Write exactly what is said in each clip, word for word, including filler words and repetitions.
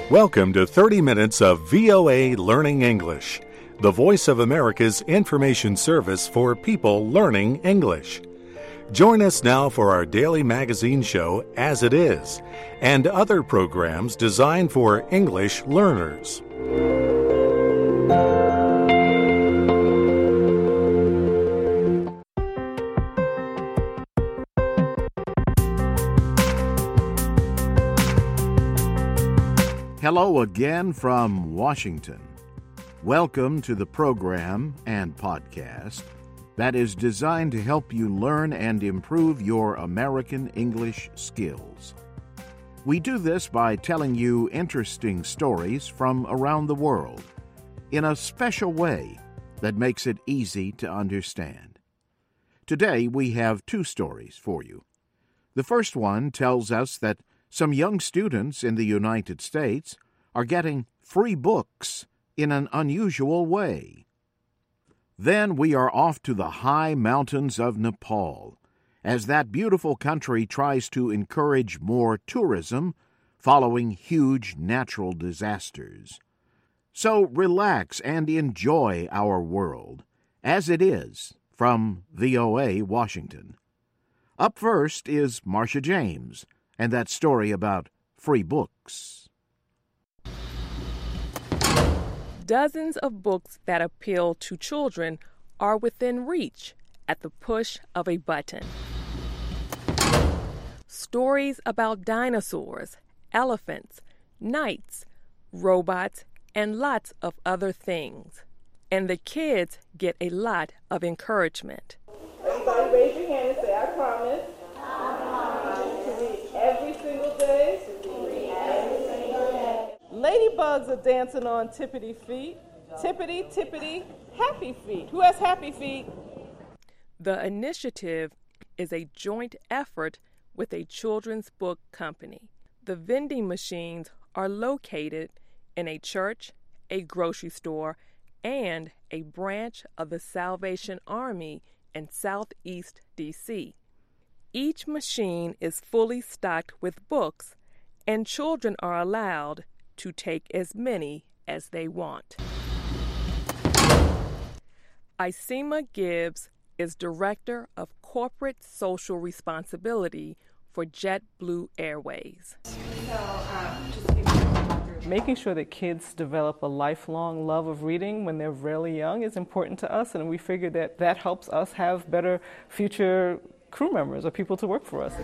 Welcome to thirty minutes of V O A Learning English, the voice of America's information service for people learning English. Join us now for our daily magazine show, As It Is, and other programs designed for English learners. Hello again from Washington. Welcome to the program and podcast that is designed to help you learn and improve your American English skills. We do this by telling you interesting stories from around the world in a special way that makes it easy to understand. Today we have two stories for you. The first one tells us that some young students in the United States are getting free books in an unusual way. Then we are off to the high mountains of Nepal, as that beautiful country tries to encourage more tourism following huge natural disasters. So relax and enjoy our world, as it is, from V O A Washington. Up first is Marcia James and that story about free books. Dozens of books that appeal to children are within reach at the push of a button. Stories about dinosaurs, elephants, knights, robots, and lots of other things. And the kids get a lot of encouragement. Everybody raise your hand and say, I promise. I promise. To read every single day. To read every single day. Ladybugs are dancing on tippity feet. Tippity, tippity, happy feet. Who has happy feet? The initiative is a joint effort with a children's book company. The vending machines are located in a church, a grocery store, and a branch of the Salvation Army in Southeast D C Each machine is fully stocked with books, and children are allowed to take as many as they want. Isema Gibbs is Director of Corporate Social Responsibility for JetBlue Airways. Making sure that kids develop a lifelong love of reading when they're really young is important to us, and we figure that that helps us have better future crew members or people to work for us.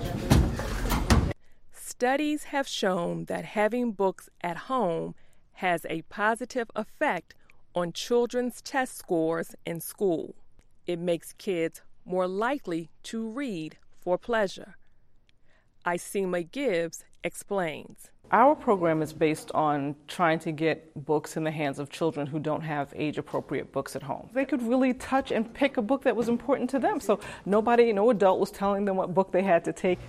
Studies have shown that having books at home has a positive effect on children's test scores in school. It makes kids more likely to read for pleasure. Isema Gibbs explains. Our program is based on trying to get books in the hands of children who don't have age-appropriate books at home. They could really touch and pick a book that was important to them, so nobody, no adult was telling them what book they had to take.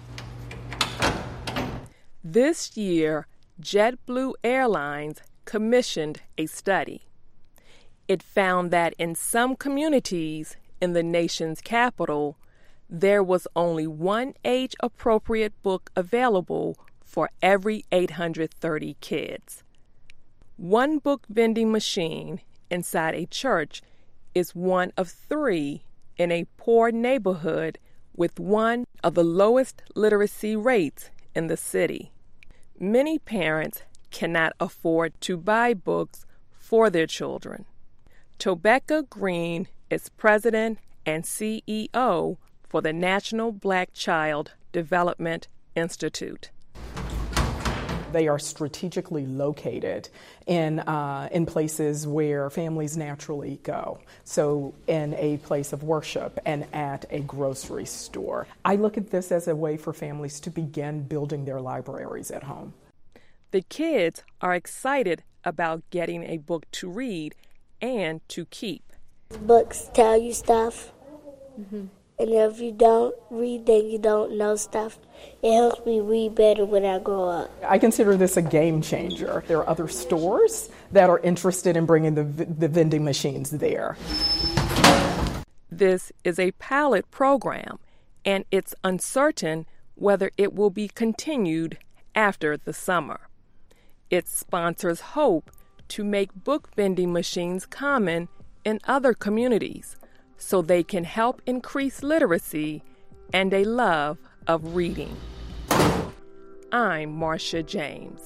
This year, JetBlue Airlines commissioned a study. It found that in some communities in the nation's capital, there was only one age-appropriate book available for every eight hundred thirty kids. One book vending machine inside a church is one of three in a poor neighborhood with one of the lowest literacy rates in the city. Many parents cannot afford to buy books for their children. Tobecca Green is president and C E O for the National Black Child Development Institute. They are strategically located in uh, in places where families naturally go. So in a place of worship and at a grocery store. I look at this as a way for families to begin building their libraries at home. The kids are excited about getting a book to read and to keep. Books tell you stuff. Mm-hmm. And if you don't read, then you don't know stuff. It helps me read better when I grow up. I consider this a game changer. There are other stores that are interested in bringing the, the vending machines there. This is a pilot program, and it's uncertain whether it will be continued after the summer. Its sponsors hope to make book vending machines common in other communities so they can help increase literacy and a love of reading. I'm Marcia James.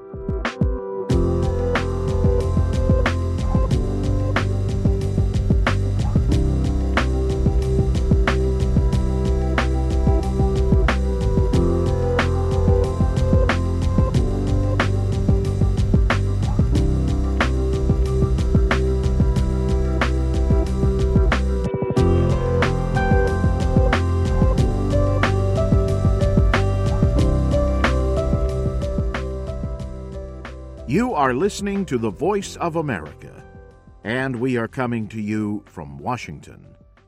You are listening to the Voice of America, and we are coming to you from Washington.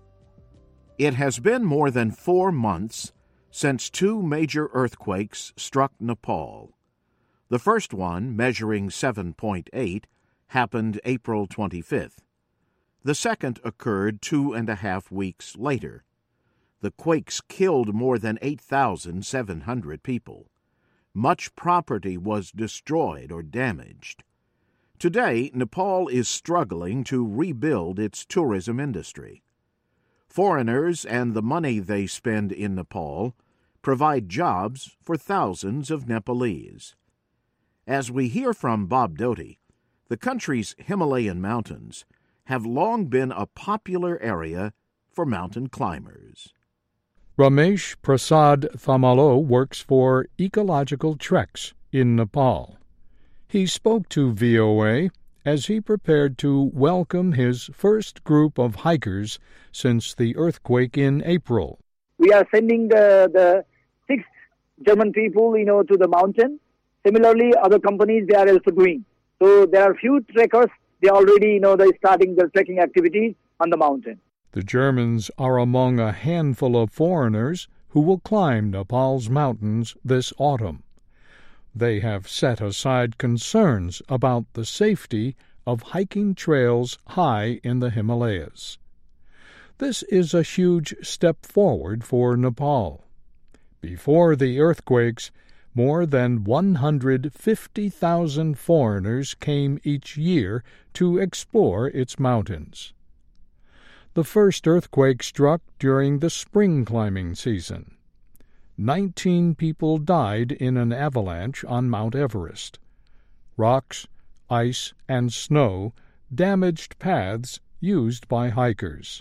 It has been more than four months since two major earthquakes struck Nepal. The first one, measuring seven point eight, happened April twenty-fifth. The second occurred two and a half weeks later. The quakes killed more than eight thousand seven hundred people. Much property was destroyed or damaged. Today, Nepal is struggling to rebuild its tourism industry. Foreigners and the money they spend in Nepal provide jobs for thousands of Nepalese. As we hear from Bob Doty, the country's Himalayan mountains have long been a popular area for mountain climbers. Ramesh Prasad Thamalo works for Ecological Treks in Nepal. He spoke to V O A as he prepared to welcome his first group of hikers since the earthquake in April. We are sending the, the six German people, you know, to the mountain. Similarly, other companies, they are also doing. So there are few trekkers, they already, you know, they're starting their trekking activities on the mountain. The Germans are among a handful of foreigners who will climb Nepal's mountains this autumn. They have set aside concerns about the safety of hiking trails high in the Himalayas. This is a huge step forward for Nepal. Before the earthquakes, more than one hundred fifty thousand foreigners came each year to explore its mountains. The first earthquake struck during the spring climbing season. Nineteen people died in an avalanche on Mount Everest. Rocks, ice, and snow damaged paths used by hikers.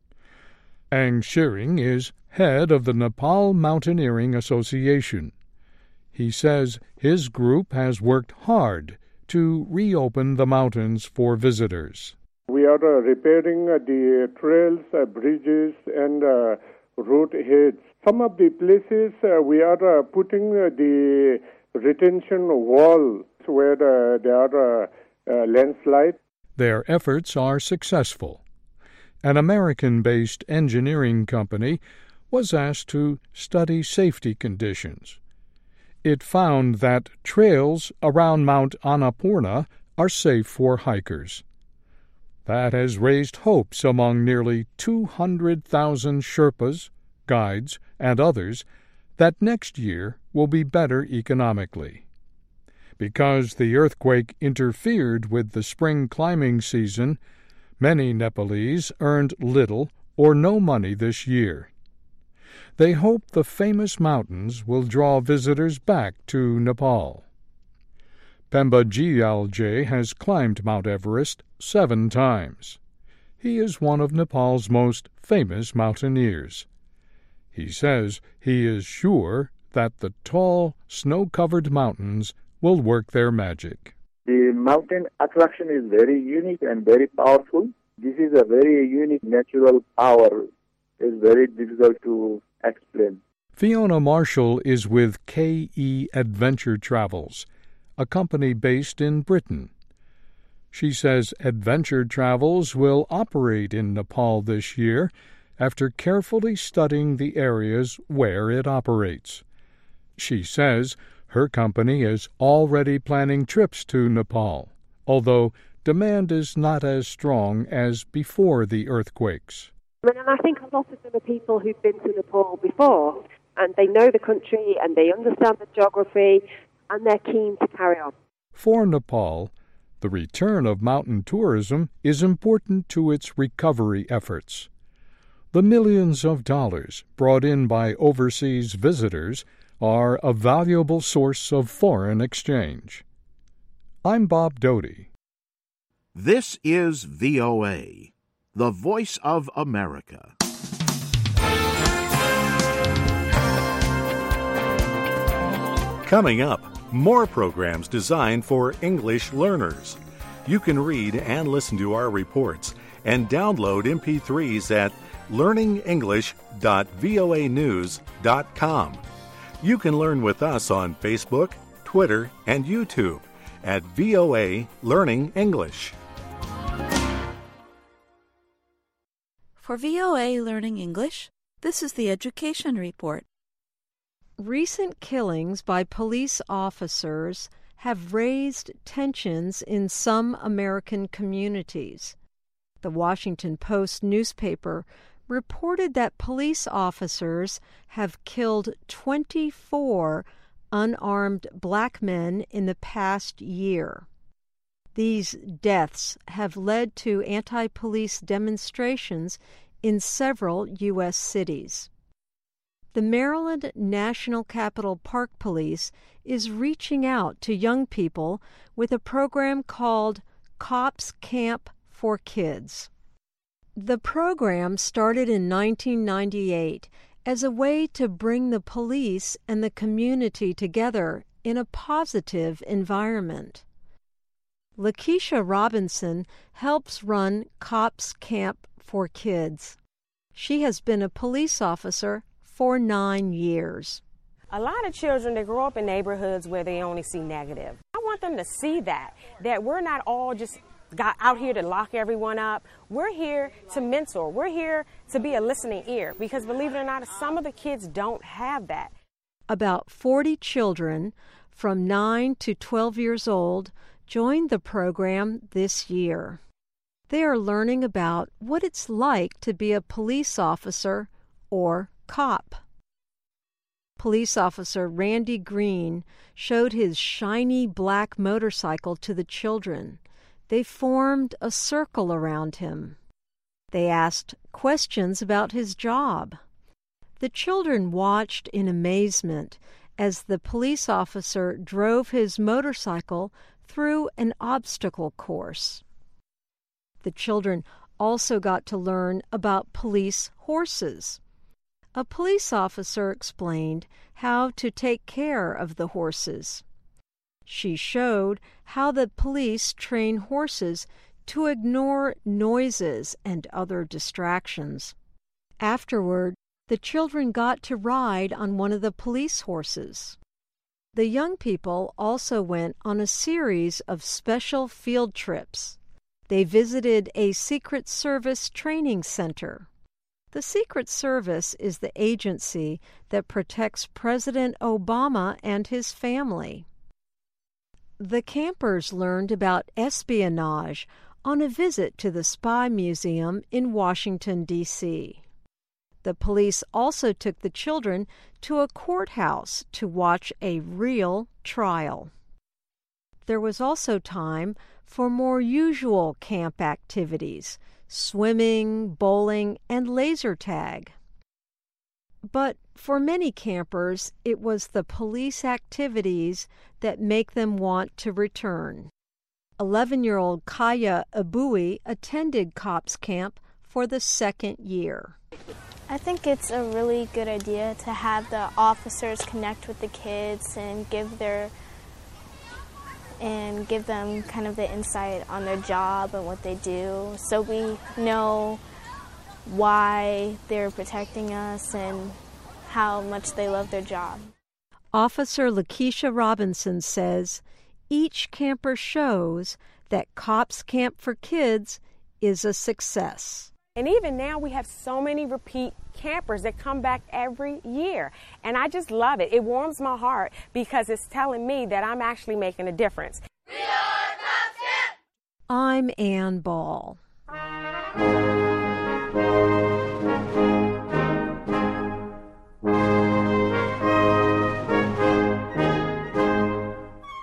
Ang Shiring is head of the Nepal Mountaineering Association. He says his group has worked hard to reopen the mountains for visitors. We are uh, repairing uh, the trails, uh, bridges, and uh, road heads. Some of the places uh, we are uh, putting uh, the retention wall where uh, there are uh, uh, landslides. Their efforts are successful. An American-based engineering company was asked to study safety conditions. It found that trails around Mount Annapurna are safe for hikers. That has raised hopes among nearly two hundred thousand Sherpas, guides, and others that next year will be better economically. Because the earthquake interfered with the spring climbing season, many Nepalese earned little or no money this year. They hope the famous mountains will draw visitors back to Nepal. Pemba Gyalje has climbed Mount Everest seven times. He is one of Nepal's most famous mountaineers. He says he is sure that the tall, snow-covered mountains will work their magic. The mountain attraction is very unique and very powerful. This is a very unique natural power. It's very difficult to explain. Fiona Marshall is with K E Adventure Travels, a company based in Britain. She says Adventure Travels will operate in Nepal this year after carefully studying the areas where it operates. She says her company is already planning trips to Nepal, although demand is not as strong as before the earthquakes. And I think a lot of them are people who've been to Nepal before, and they know the country and they understand the geography, and they're keen to carry on. For Nepal, the return of mountain tourism is important to its recovery efforts. The millions of dollars brought in by overseas visitors are a valuable source of foreign exchange. I'm Bob Doty. This is V O A, the voice of America. Coming up, more programs designed for English learners. You can read and listen to our reports and download M P threes at learning english dot voa news dot com. You can learn with us on Facebook, Twitter, and YouTube at V O A Learning English. For V O A Learning English, this is the Education Report. Recent killings by police officers have raised tensions in some American communities. The Washington Post newspaper reported that police officers have killed twenty-four unarmed black men in the past year. These deaths have led to anti-police demonstrations in several U S cities. The Maryland National Capital Park Police is reaching out to young people with a program called Cops Camp for Kids. The program started in nineteen ninety-eight as a way to bring the police and the community together in a positive environment. Lakeisha Robinson helps run Cops Camp for Kids. She has been a police officer for nine years. A lot of children, they grow up in neighborhoods where they only see negative. I want them to see that, that we're not all just got out here to lock everyone up. We're here to mentor. We're here to be a listening ear because, believe it or not, some of the kids don't have that. About forty children from nine to twelve years old joined the program this year. They are learning about what it's like to be a police officer or cop. Police officer Randy Green showed his shiny black motorcycle to the children. They formed a circle around him. They asked questions about his job. The children watched in amazement as the police officer drove his motorcycle through an obstacle course. The children also got to learn about police horses. A police officer explained how to take care of the horses. She showed how the police train horses to ignore noises and other distractions. Afterward, the children got to ride on one of the police horses. The young people also went on a series of special field trips. They visited a Secret Service training center. The Secret Service is the agency that protects President Obama and his family. The campers learned about espionage on a visit to the Spy Museum in Washington, D C The police also took the children to a courthouse to watch a real trial. There was also time for more usual camp activities, swimming, bowling, and laser tag. But for many campers, it was the police activities that make them want to return. eleven-year-old Kaya Abui attended Cops Camp for the second year. I think it's a really good idea to have the officers connect with the kids and give their and give them kind of the insight on their job and what they do, so we know why they're protecting us and how much they love their job. Officer Lakeisha Robinson says each camper shows that Cops Camp for Kids is a success. And even now we have so many repeat campers that come back every year. And I just love it. It warms my heart because it's telling me that I'm actually making a difference. We are Cops Camp! I'm Ann Ball.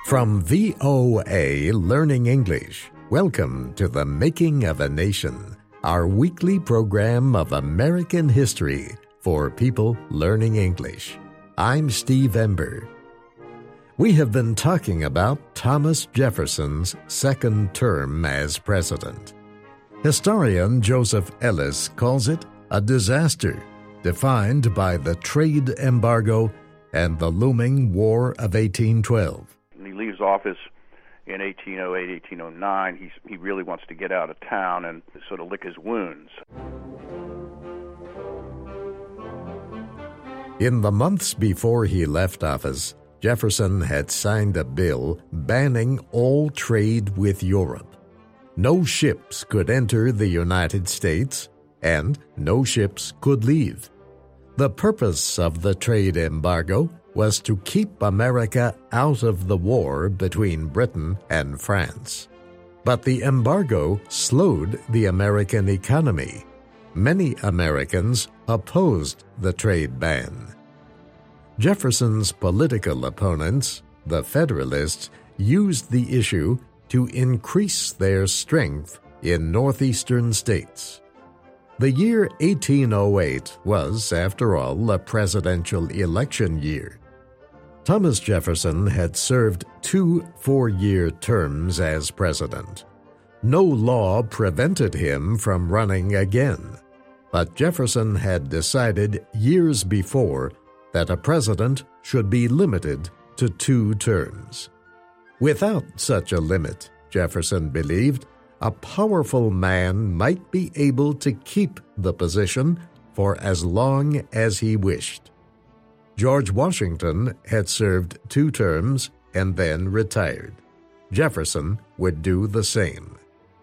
From V O A Learning English, welcome to The Making of a Nation, our weekly program of American history for people learning English. I'm Steve Ember. We have been talking about Thomas Jefferson's second term as president. Historian Joseph Ellis calls it a disaster defined by the trade embargo and the looming War of eighteen twelve. He leaves office in eighteen oh eight, eighteen oh nine. He's, he really wants to get out of town and sort of lick his wounds. In the months before he left office, Jefferson had signed a bill banning all trade with Europe. No ships could enter the United States, and no ships could leave. The purpose of the trade embargo was to keep America out of the war between Britain and France. But the embargo slowed the American economy. Many Americans opposed the trade ban. Jefferson's political opponents, the Federalists, used the issue to increase their strength in northeastern states. The year eighteen oh eight was, after all, a presidential election year. Thomas Jefferson had served two four-year terms as president. No law prevented him from running again, but Jefferson had decided years before that a president should be limited to two terms. Without such a limit, Jefferson believed, a powerful man might be able to keep the position for as long as he wished. George Washington had served two terms and then retired. Jefferson would do the same.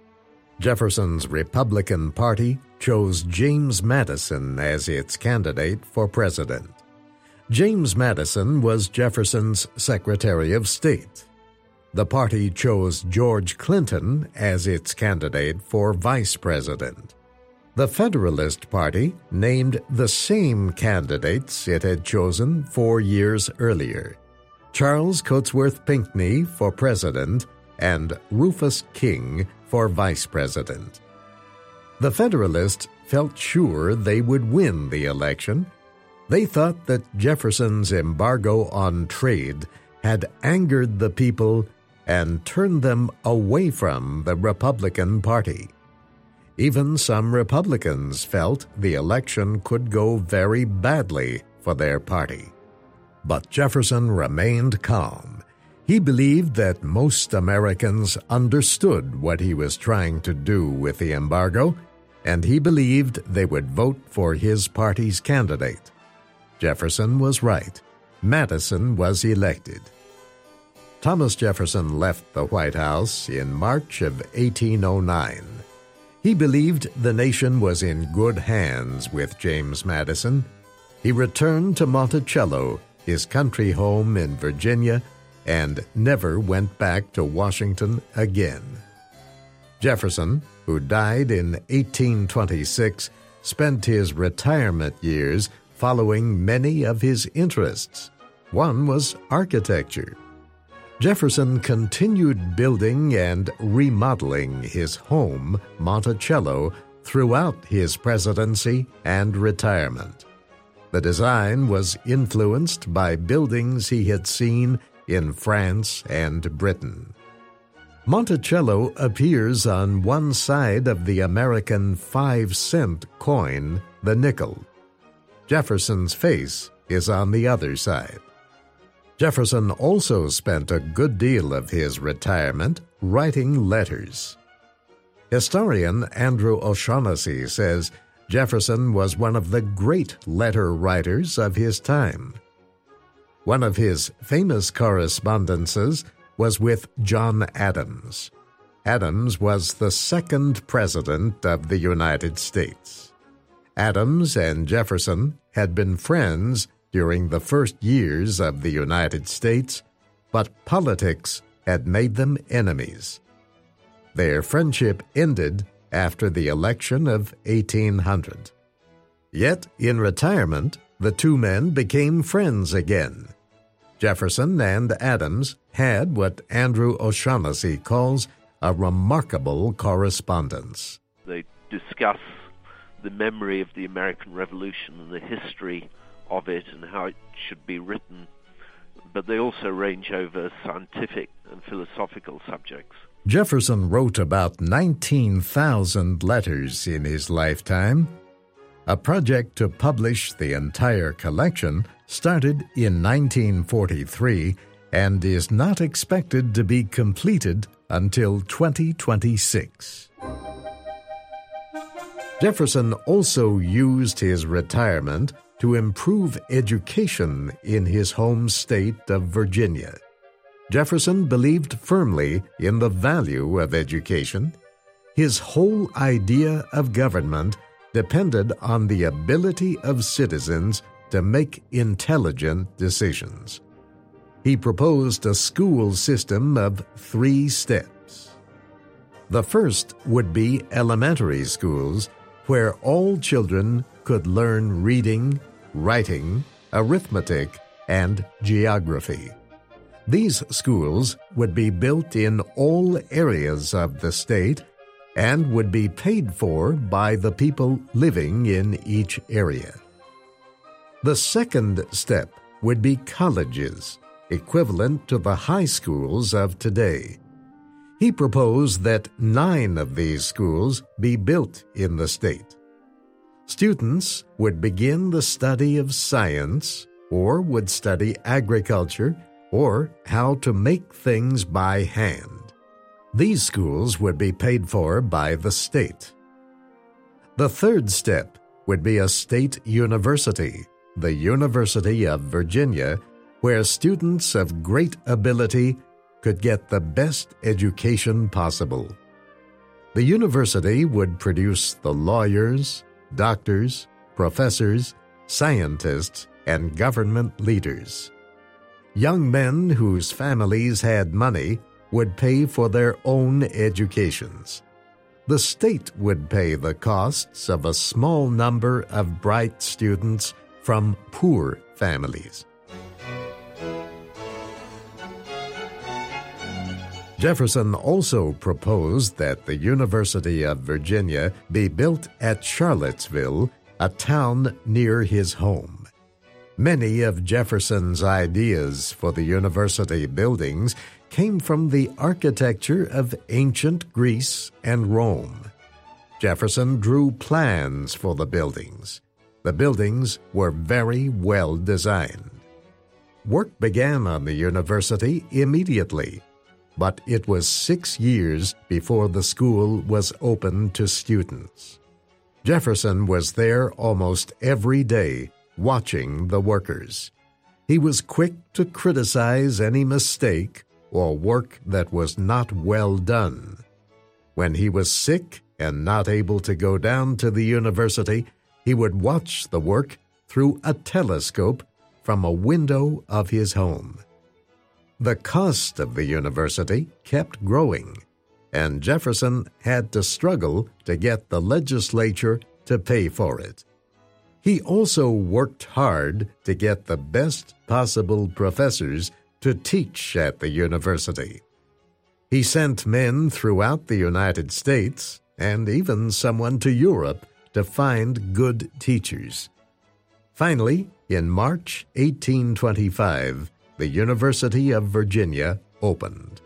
Jefferson's Republican Party chose James Madison as its candidate for president. James Madison was Jefferson's Secretary of State. The party chose George Clinton as its candidate for vice president. The Federalist Party named the same candidates it had chosen four years earlier: Charles Cotesworth Pinckney for president and Rufus King for vice president. The Federalists felt sure they would win the election. They thought that Jefferson's embargo on trade had angered the people and turned them away from the Republican Party. Even some Republicans felt the election could go very badly for their party. But Jefferson remained calm. He believed that most Americans understood what he was trying to do with the embargo, and he believed they would vote for his party's candidate. Jefferson was right. Madison was elected. Thomas Jefferson left the White House in March of eighteen oh nine. He believed the nation was in good hands with James Madison. He returned to Monticello, his country home in Virginia, and never went back to Washington again. Jefferson, who died in eighteen twenty-six, spent his retirement years following many of his interests. One was architecture. Jefferson continued building and remodeling his home, Monticello, throughout his presidency and retirement. The design was influenced by buildings he had seen in France and Britain. Monticello appears on one side of the American five-cent coin, the nickel. Jefferson's face is on the other side. Jefferson also spent a good deal of his retirement writing letters. Historian Andrew O'Shaughnessy says Jefferson was one of the great letter writers of his time. One of his famous correspondences was with John Adams. Adams was the second president of the United States. Adams and Jefferson had been friends during the first years of the United States, but politics had made them enemies. Their friendship ended after the election of eighteen hundred. Yet, in retirement, the two men became friends again. Jefferson and Adams had what Andrew O'Shaughnessy calls a remarkable correspondence. They discuss the memory of the American Revolution and the history of it and how it should be written, but they also range over scientific and philosophical subjects. Jefferson wrote about nineteen thousand letters in his lifetime. A project to publish the entire collection started in nineteen forty-three and is not expected to be completed until twenty twenty-six. Jefferson also used his retirement to improve education in his home state of Virginia. Jefferson believed firmly in the value of education. His whole idea of government depended on the ability of citizens to make intelligent decisions. He proposed a school system of three steps. The first would be elementary schools, where all children could learn reading, writing, arithmetic, and geography. These schools would be built in all areas of the state and would be paid for by the people living in each area. The second step would be colleges, equivalent to the high schools of today. He proposed that nine of these schools be built in the state. Students would begin the study of science, or would study agriculture, or how to make things by hand. These schools would be paid for by the state. The third step would be a state university, the University of Virginia, where students of great ability could get the best education possible. The university would produce the lawyers, doctors, professors, scientists, and government leaders. Young men whose families had money would pay for their own educations. The state would pay the costs of a small number of bright students from poor families. Jefferson also proposed that the University of Virginia be built at Charlottesville, a town near his home. Many of Jefferson's ideas for the university buildings came from the architecture of ancient Greece and Rome. Jefferson drew plans for the buildings. The buildings were very well designed. Work began on the university immediately, but it was six years before the school was open to students. Jefferson was there almost every day, watching the workers. He was quick to criticize any mistake or work that was not well done. When he was sick and not able to go down to the university, he would watch the work through a telescope from a window of his home. The cost of the university kept growing, and Jefferson had to struggle to get the legislature to pay for it. He also worked hard to get the best possible professors to teach at the university. He sent men throughout the United States and even someone to Europe to find good teachers. Finally, in March eighteen twenty-five, the University of Virginia opened.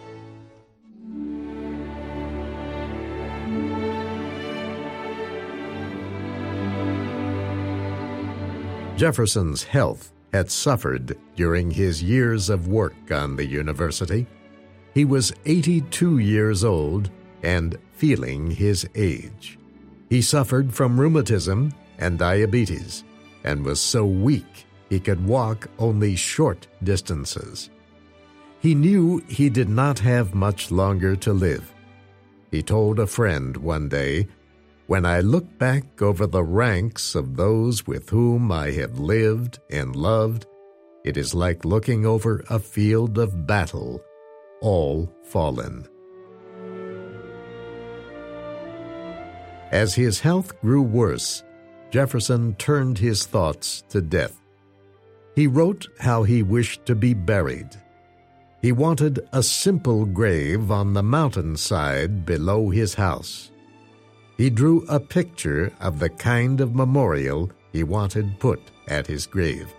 Jefferson's health had suffered during his years of work on the university. He was eighty-two years old and feeling his age. He suffered from rheumatism and diabetes and was so weak he could walk only short distances. He knew he did not have much longer to live. He told a friend one day, "When I look back over the ranks of those with whom I have lived and loved, it is like looking over a field of battle, all fallen." As his health grew worse, Jefferson turned his thoughts to death. he wrote how he wished to be buried. He wanted a simple grave on the mountainside below his house. He drew a picture of the kind of memorial he wanted put at his grave.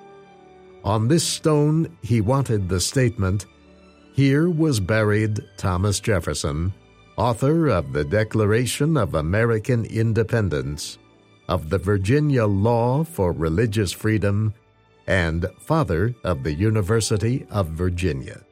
On this stone he wanted the statement, "Here was buried Thomas Jefferson, author of the Declaration of American Independence, of the Virginia Law for Religious Freedom, and father of the University of Virginia."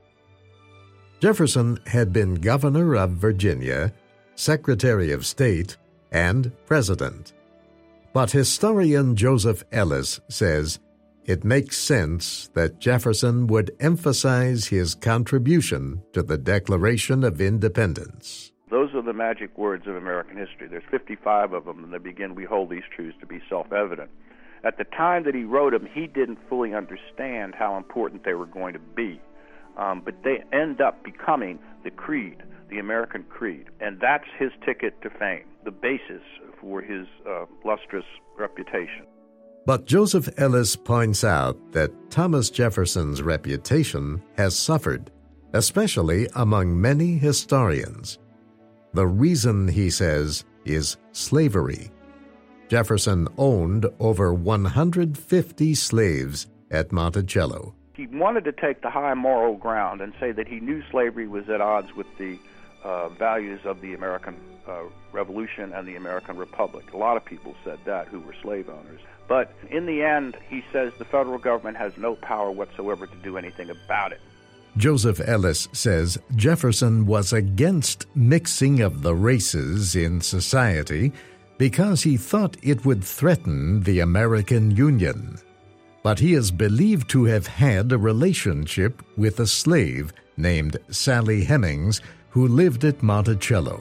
Jefferson had been governor of Virginia, Secretary of State, and President. But historian Joseph Ellis says it makes sense that Jefferson would emphasize his contribution to the Declaration of Independence. Those are the magic words of American history. There's fifty-five of them, and they begin, "We hold these truths to be self-evident." At the time that he wrote them, he didn't fully understand how important they were going to be. Um, but they end up becoming the creed, the American creed. And that's his ticket to fame, the basis for his uh, lustrous reputation. But Joseph Ellis points out that Thomas Jefferson's reputation has suffered, especially among many historians. The reason, he says, is slavery. Jefferson owned over one hundred fifty slaves at Monticello. He wanted to take the high moral ground and say that he knew slavery was at odds with the uh, values of the American uh, Revolution and the American Republic. A lot of people said that who were slave owners. But in the end, he says the federal government has no power whatsoever to do anything about it. Joseph Ellis says Jefferson was against mixing of the races in society because he thought it would threaten the American Union. But he is believed to have had a relationship with a slave named Sally Hemings who lived at Monticello.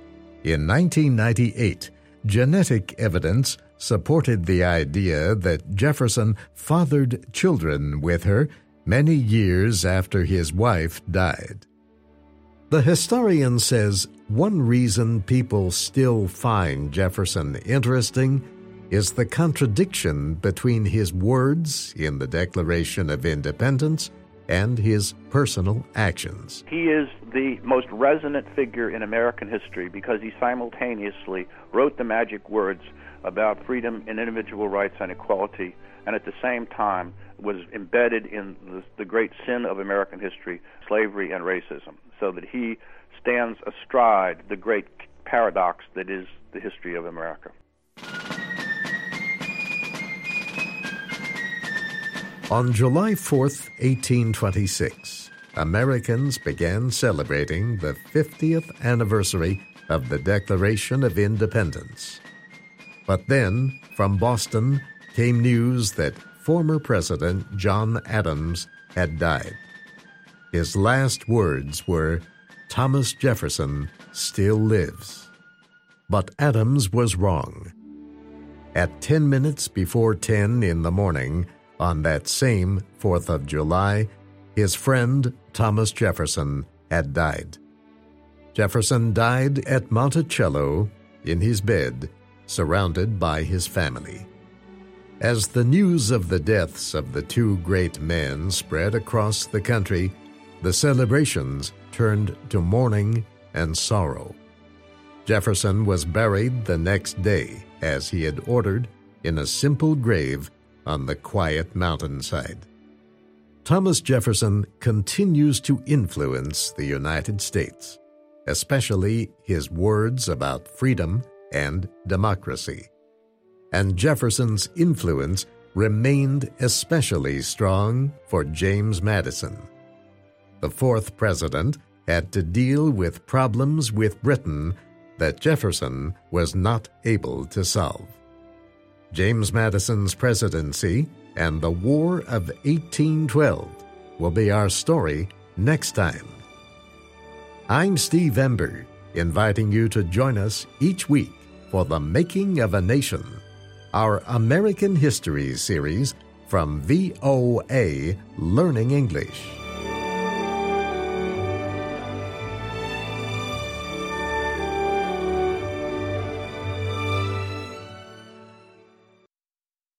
In nineteen ninety-eight, genetic evidence supported the idea that Jefferson fathered children with her many years after his wife died. The historian says one reason people still find Jefferson interesting is the contradiction between his words in the Declaration of Independence and his personal actions. He is the most resonant figure in American history because he simultaneously wrote the magic words about freedom and individual rights and equality, and at the same time was embedded in the, the great sin of American history, slavery and racism, so that he stands astride the great paradox that is the history of America. On July fourth, eighteen twenty-six, Americans began celebrating the fiftieth anniversary of the Declaration of Independence. But then, from Boston, came news that former President John Adams had died. His last words were, "Thomas Jefferson still lives." But Adams was wrong. At ten minutes before ten in the morning, on that same fourth of July, his friend Thomas Jefferson had died. Jefferson died at Monticello in his bed, surrounded by his family. As the news of the deaths of the two great men spread across the country, the celebrations turned to mourning and sorrow. Jefferson was buried the next day, as he had ordered, in a simple grave on the quiet mountainside. Thomas Jefferson continues to influence the United States, especially his words about freedom and democracy. And Jefferson's influence remained especially strong for James Madison. The fourth president had to deal with problems with Britain that Jefferson was not able to solve. James Madison's presidency and the War of eighteen twelve will be our story next time. I'm Steve Ember, inviting you to join us each week for The Making of a Nation, our American History series from V O A Learning English.